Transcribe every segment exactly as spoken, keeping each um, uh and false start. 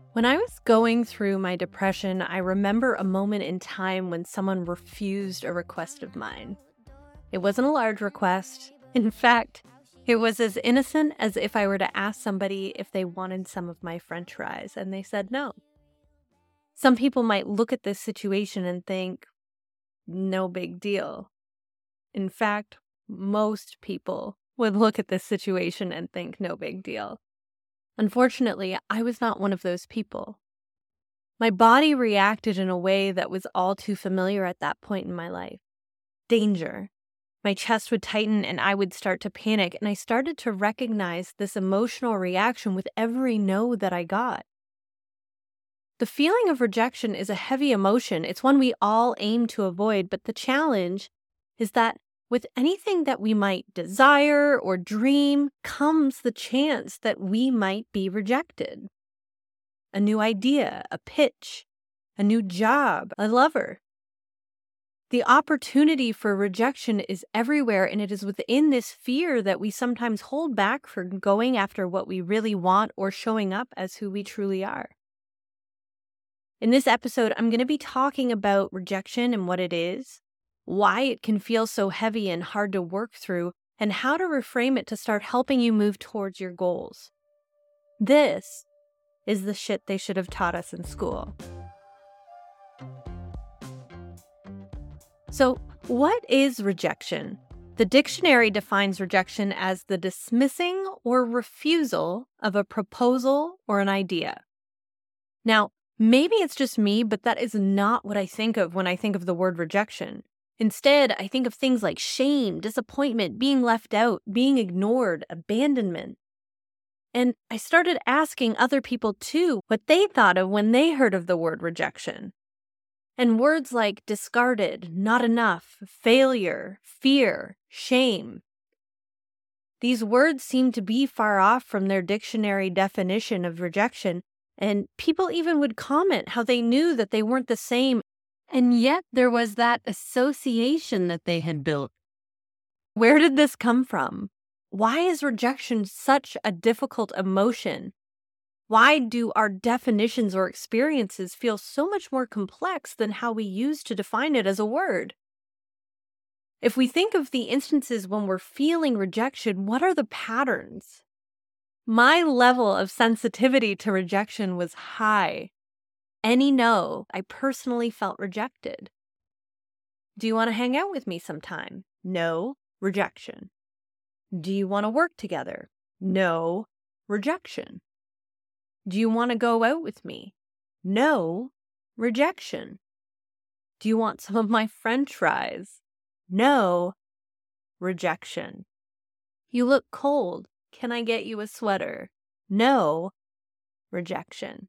When I was going through my depression, I remember a moment in time when someone refused a request of mine. It wasn't a large request. In fact, it was as innocent as if I were to ask somebody if they wanted some of my French fries, and they said no. Some people might look at this situation and think, no big deal. In fact, most people would look at this situation and think no big deal. Unfortunately, I was not one of those people. My body reacted in a way that was all too familiar at that point in my life. Danger. My chest would tighten and I would start to panic, and I started to recognize this emotional reaction with every no that I got. The feeling of rejection is a heavy emotion. It's one we all aim to avoid, but the challenge is that with anything that we might desire or dream comes the chance that we might be rejected. A new idea, a pitch, a new job, a lover. The opportunity for rejection is everywhere, and it is within this fear that we sometimes hold back from going after what we really want or showing up as who we truly are. In this episode, I'm going to be talking about rejection and what it is, why it can feel so heavy and hard to work through, and how to reframe it to start helping you move towards your goals. This is the shit they should have taught us in school. So, what is rejection? The dictionary defines rejection as the dismissing or refusal of a proposal or an idea. Now, maybe it's just me, but that is not what I think of when I think of the word rejection. Instead, I think of things like shame, disappointment, being left out, being ignored, abandonment. And I started asking other people too what they thought of when they heard of the word rejection. And words like discarded, not enough, failure, fear, shame. These words seem to be far off from their dictionary definition of rejection, and people even would comment how they knew that they weren't the same. And yet there was that association that they had built. Where did this come from? Why is rejection such a difficult emotion? Why do our definitions or experiences feel so much more complex than how we used to define it as a word? If we think of the instances when we're feeling rejection, what are the patterns? My level of sensitivity to rejection was high. Any no, I personally felt rejected. Do you want to hang out with me sometime? No, rejection. Do you want to work together? No, rejection. Do you want to go out with me? No, rejection. Do you want some of my French fries? No, rejection. You look cold. Can I get you a sweater? No, rejection.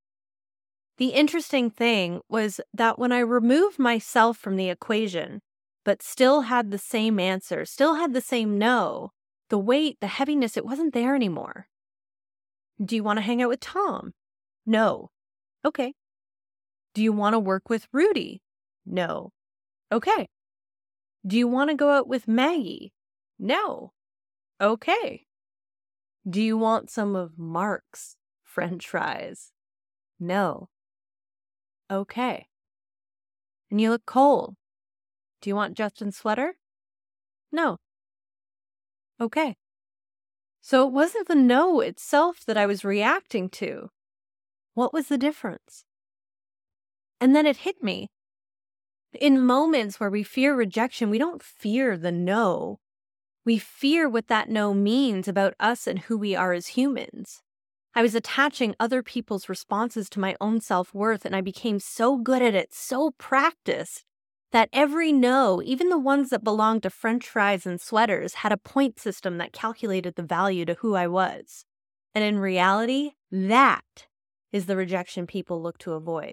The interesting thing was that when I removed myself from the equation, but still had the same answer, still had the same no, the weight, the heaviness, it wasn't there anymore. Do you want to hang out with Tom? No. Okay. Do you want to work with Rudy? No. Okay. Do you want to go out with Maggie? No. Okay. Do you want some of Mark's French fries? No. Okay. And you look cold. Do you want Justin's sweater? No. Okay. So it wasn't the no itself that I was reacting to. What was the difference? And then it hit me. In moments where we fear rejection, we don't fear the no. We fear what that no means about us and who we are as humans. I was attaching other people's responses to my own self-worth, and I became so good at it, so practiced, that every no, even the ones that belonged to French fries and sweaters, had a point system that calculated the value to who I was. And in reality, that is the rejection people look to avoid.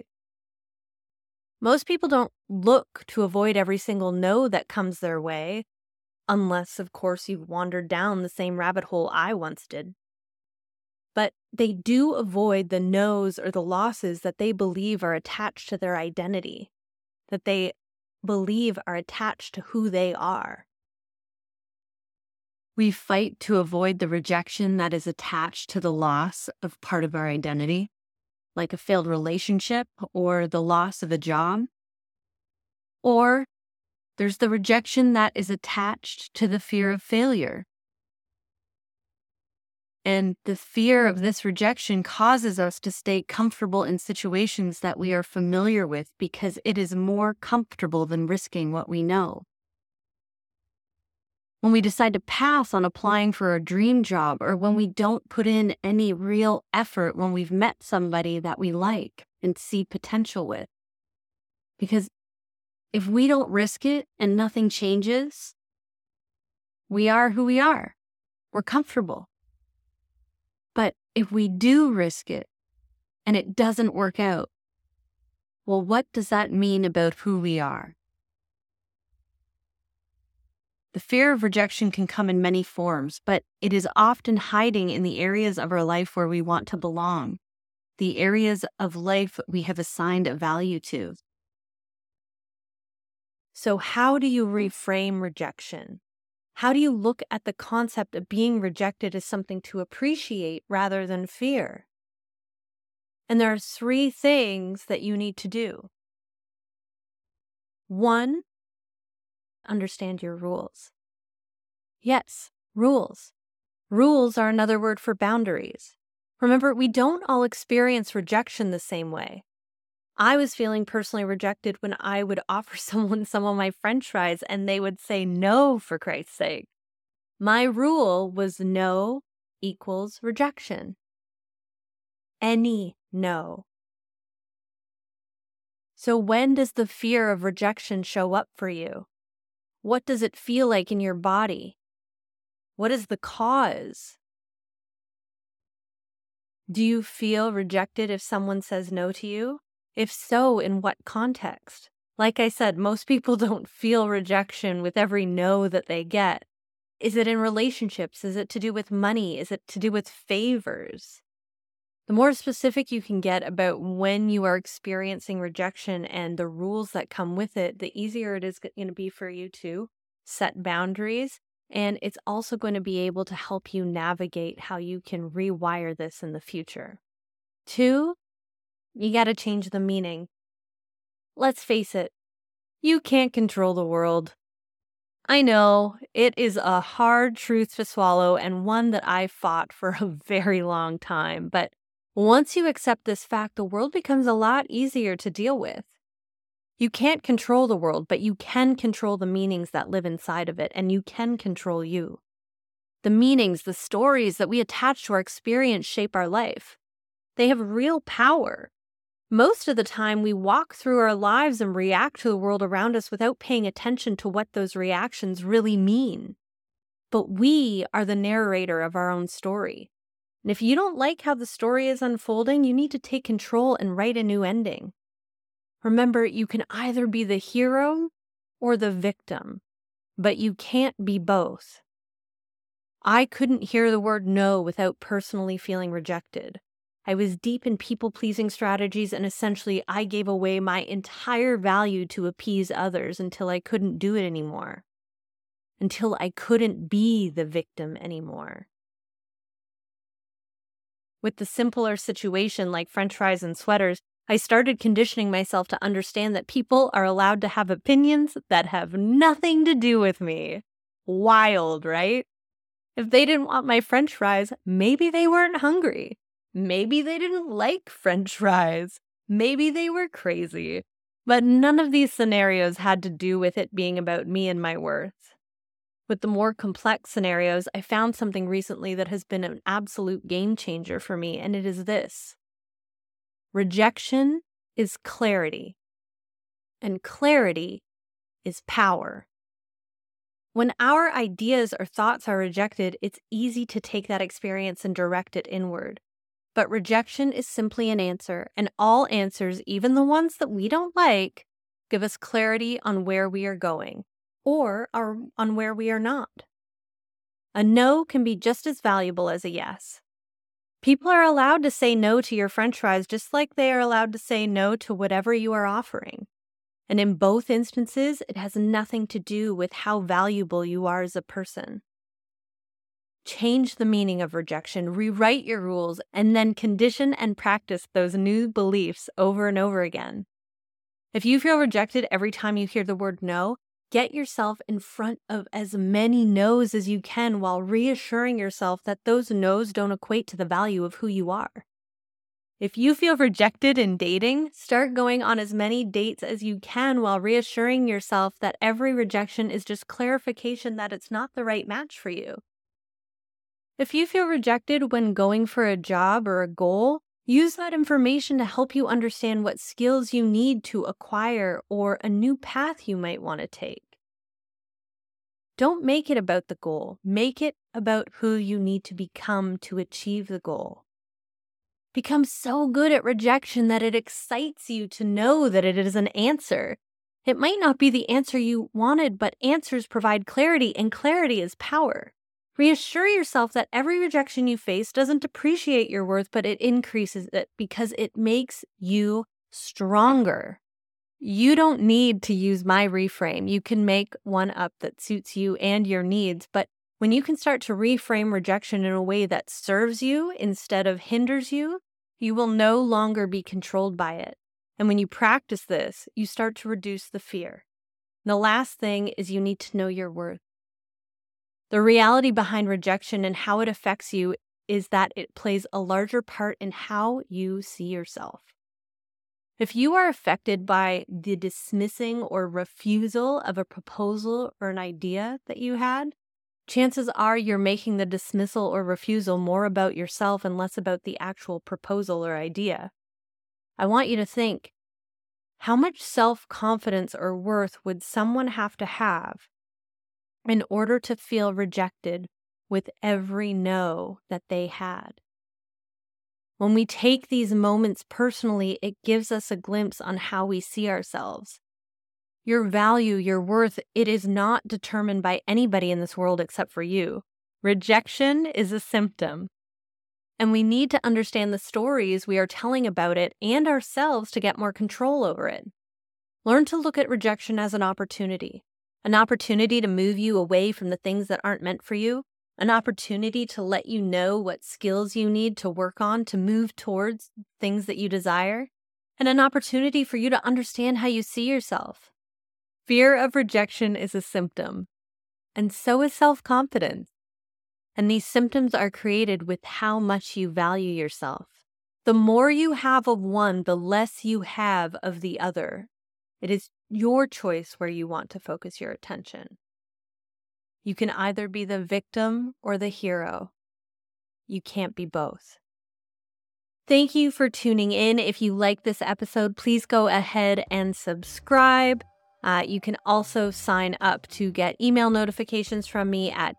Most people don't look to avoid every single no that comes their way, unless, of course, you've wandered down the same rabbit hole I once did. But they do avoid the no's or the losses that they believe are attached to their identity, that they believe are attached to who they are. We fight to avoid the rejection that is attached to the loss of part of our identity. like a failed relationship or the loss of a job. Or there's the rejection that is attached to the fear of failure. And the fear of this rejection causes us to stay comfortable in situations that we are familiar with because it is more comfortable than risking what we know. When we decide to pass on applying for a dream job, or when we don't put in any real effort when we've met somebody that we like and see potential with. Because if we don't risk it and nothing changes, we are who we are. We're comfortable. But if we do risk it and it doesn't work out, well, what does that mean about who we are? The fear of rejection can come in many forms, but it is often hiding in the areas of our life where we want to belong, the areas of life we have assigned a value to. So how do you reframe rejection? How do you look at the concept of being rejected as something to appreciate rather than fear? And there are three things that you need to do. One, understand your rules. Yes, rules. Rules are another word for boundaries. Remember, we don't all experience rejection the same way. I was feeling personally rejected when I would offer someone some of my French fries and they would say no, for Christ's sake. My rule was no equals rejection. Any no. So when does the fear of rejection show up for you? What does it feel like in your body? What is the cause? Do you feel rejected if someone says no to you? If so, in what context? Like I said, most people don't feel rejection with every no that they get. Is it in relationships? Is it to do with money? Is it to do with favors? The more specific you can get about when you are experiencing rejection and the rules that come with it, the easier it is going to be for you to set boundaries. And it's also going to be able to help you navigate how you can rewire this in the future. Two, you got to change the meaning. Let's face it, you can't control the world. I know, it is a hard truth to swallow and one that I fought for a very long time. But once you accept this fact, the world becomes a lot easier to deal with. You can't control the world, but you can control the meanings that live inside of it, and you can control you. The meanings, the stories that we attach to our experience shape our life. They have real power. Most of the time, we walk through our lives and react to the world around us without paying attention to what those reactions really mean. But we are the narrator of our own story. And if you don't like how the story is unfolding, you need to take control and write a new ending. Remember, you can either be the hero or the victim, but you can't be both. I couldn't hear the word no without personally feeling rejected. I was deep in people-pleasing strategies, and essentially I gave away my entire value to appease others until I couldn't do it anymore. Until I couldn't be the victim anymore. With the simpler situation like French fries and sweaters, I started conditioning myself to understand that people are allowed to have opinions that have nothing to do with me. Wild, right? If they didn't want my French fries, maybe they weren't hungry. Maybe they didn't like French fries. Maybe they were crazy. But none of these scenarios had to do with it being about me and my worth. With the more complex scenarios, I found something recently that has been an absolute game changer for me, and it is this. Rejection is clarity, and clarity is power. When our ideas or thoughts are rejected, it's easy to take that experience and direct it inward. But rejection is simply an answer, and all answers, even the ones that we don't like, give us clarity on where we are going, or are on where we are not. A no can be just as valuable as a yes. People are allowed to say no to your French fries just like they are allowed to say no to whatever you are offering. And in both instances, it has nothing to do with how valuable you are as a person. Change the meaning of rejection, rewrite your rules, and then condition and practice those new beliefs over and over again. If you feel rejected every time you hear the word no, get yourself in front of as many no's as you can while reassuring yourself that those no's don't equate to the value of who you are. If you feel rejected in dating, start going on as many dates as you can while reassuring yourself that every rejection is just clarification that it's not the right match for you. If you feel rejected when going for a job or a goal, use that information to help you understand what skills you need to acquire or a new path you might want to take. Don't make it about the goal. Make it about who you need to become to achieve the goal. Become so good at rejection that it excites you to know that it is an answer. It might not be the answer you wanted, but answers provide clarity, and clarity is power. Reassure yourself that every rejection you face doesn't depreciate your worth, but it increases it because it makes you stronger. You don't need to use my reframe. You can make one up that suits you and your needs, but when you can start to reframe rejection in a way that serves you instead of hinders you, you will no longer be controlled by it. And when you practice this, you start to reduce the fear. The last thing is you need to know your worth. The reality behind rejection and how it affects you is that it plays a larger part in how you see yourself. If you are affected by the dismissing or refusal of a proposal or an idea that you had, chances are you're making the dismissal or refusal more about yourself and less about the actual proposal or idea. I want you to think, how much self-confidence or worth would someone have to have in order to feel rejected with every no that they had? When we take these moments personally, it gives us a glimpse on how we see ourselves. Your value, your worth, it is not determined by anybody in this world except for you. Rejection is a symptom. And we need to understand the stories we are telling about it and ourselves to get more control over it. Learn to look at rejection as an opportunity. An opportunity to move you away from the things that aren't meant for you. An opportunity to let you know what skills you need to work on to move towards things that you desire. And an opportunity for you to understand how you see yourself. Fear of rejection is a symptom, and so is self-confidence. And these symptoms are created with how much you value yourself. The more you have of one, the less you have of the other. It is your choice where you want to focus your attention. You can either be the victim or the hero. You can't be both. Thank you for tuning in. If you like this episode, please go ahead and subscribe. Uh, you can also sign up to get email notifications from me at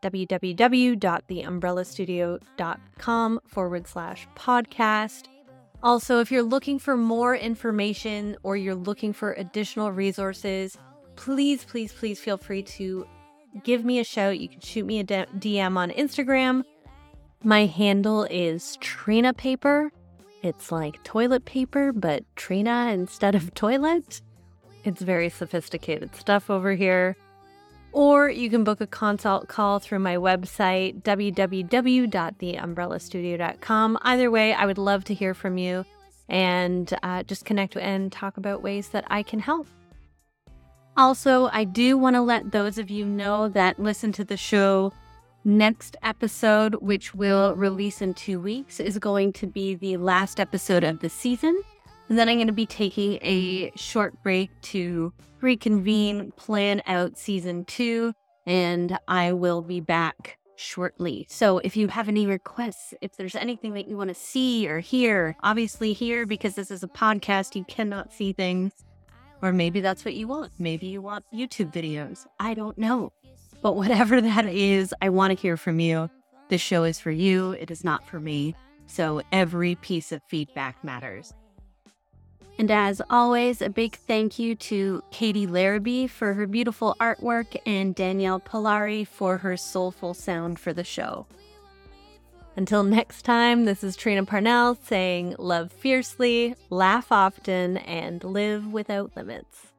www.theumbrellastudio.com forward slash podcast. Also, if you're looking for more information or you're looking for additional resources, please, please, please feel free to give me a shout. You can shoot me a D M on Instagram. My handle is Trina Paper. It's like toilet paper, but Trina instead of toilet. It's very sophisticated stuff over here. Or you can book a consult call through my website, w w w dot the umbrella studio dot com. Either way, I would love to hear from you and uh, just connect and talk about ways that I can help. Also, I do want to let those of you know that listen to the show, next episode, which will release in two weeks, is going to be the last episode of the season. And then I'm going to be taking a short break to reconvene, plan out season two, and I will be back shortly. So if you have any requests, if there's anything that you want to see or hear, obviously here, because this is a podcast, you cannot see things. Or maybe that's what you want. Maybe you want YouTube videos. I don't know. But whatever that is, I want to hear from you. This show is for you. It is not for me. So every piece of feedback matters. And as always, a big thank you to Katie Larrabee for her beautiful artwork and Danielle Polari for her soulful sound for the show. Until next time, this is Trina Parnell saying love fiercely, laugh often, and live without limits.